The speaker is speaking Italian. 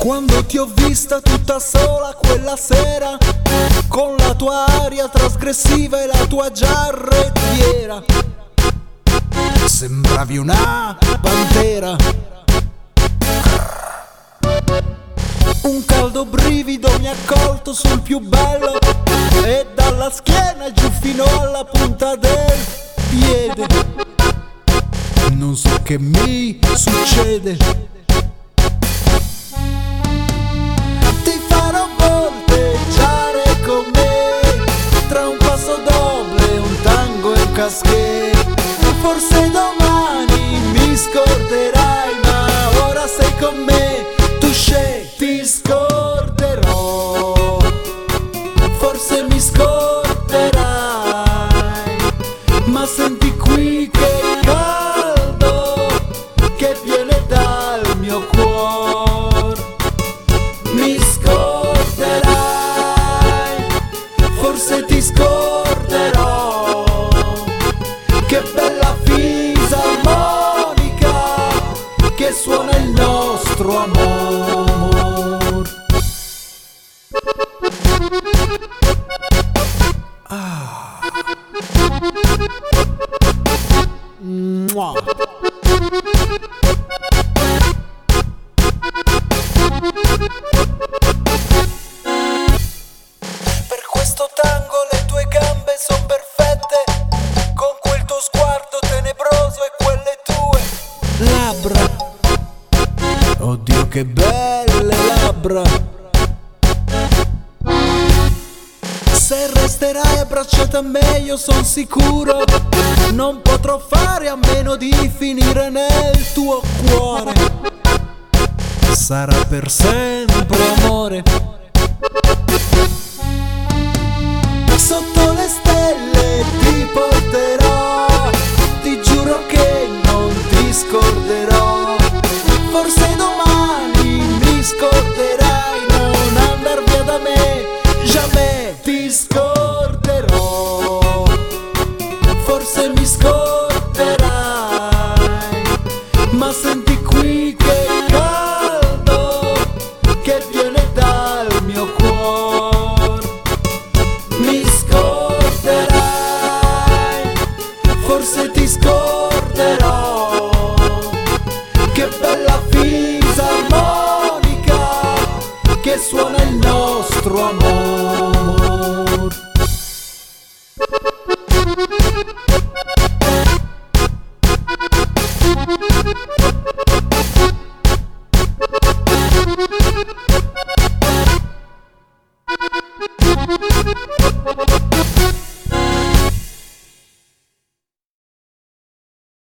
Quando ti ho vista tutta sola quella sera, con la tua aria trasgressiva e la tua giarrettiera, sembravi una pantera. Un caldo brivido mi ha colto sul più bello e dalla schiena giù fino alla punta del piede. Non so che mi succede. Ti farò volteggiare con me tra un passo doble, un tango e un casquet. Forse domani mi scorderai, ma ora sei con me. Ti scorderò, forse mi scorderai, ma senti qui che caldo che viene dal mio cuore. Mi scorderai, forse ti scorderò. Che bella fisarmonica che suona il nostro amore. Mua. Per questo tango le tue gambe son perfette, con quel tuo sguardo tenebroso e quelle tue labbra. Oddio che belle labbra. Se resterai abbracciata a me io son sicuro non potrò fare a meno di finire nel tuo cuore. Sarà per sempre amore. Sotto le stelle ti porterò, ti giuro che non ti scorderò.